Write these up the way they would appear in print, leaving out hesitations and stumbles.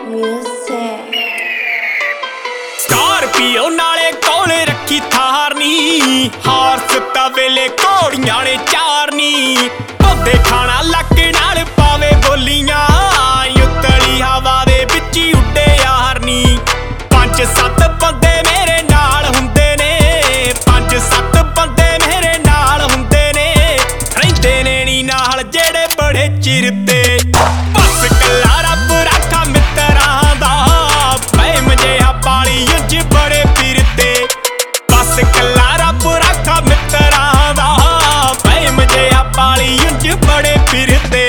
music। Scorpio नाले कोले रखी थारनी, हार्स तवेले घोड़ियां ने चारनी, पौधे खाना लक नाल पावे बोलियां, उतली हवा दे विच ही उड्डे यारनी। 5-7 बंदे मेरे नाल हुंदे ने, 5-7 बंदे मेरे नाल हुंदे ने, रहिंदे ने नी नाल जेड़े बड़े चिर ते। बस कल्ला रब राखा मित्तरां दा, प्रेम जिहा पाली उंज बड़े फिरदे। बस कल्ला रब राखा मित्तरां दा, प्रेम जिहा पाली उंज बड़े फिरदे।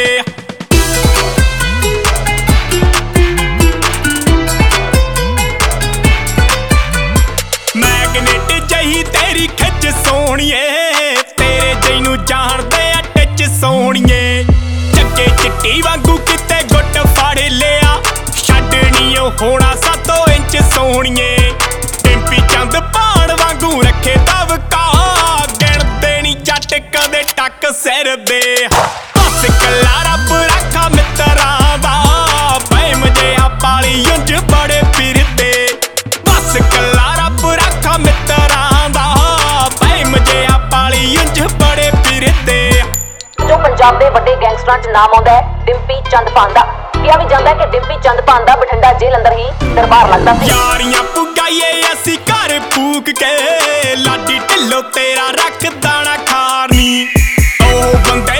मैगनेट जही तेरी खिच सोहणीए, तेरे जैनू जाणदे आ टच सोहणीए। जग्गे चिट्टी वांगू किते गुੱਟ फड़ लिया, छड्डनी होना 7 इंच सोहणीए। डिंपी चंद भाण वांगू रखे दबका, गिणदे नी जट कदे टक सिर दे। बस कल्ला रब राखा मित्तरां दा, प्रेम जिहा पाली उंज बड़े फिरदे। बस कल्ला रब राखा मित्तरां दा, प्रेम जिहा पाली उंज बड़े फिरदे। जो पंजाब दे वड्डे गैंगस्टरां च नाम आउंदा है डिंपी चंद भान दा। किहा भी जांदा है कि डिंपी चंद भान दा बठिंडा जेल अंदर ही दरबार लगदा सी। यारियां पुगाइए असी घर फूक के, लाडी ढिल्लो तेरा रख दाना खारनी। ओ बंदे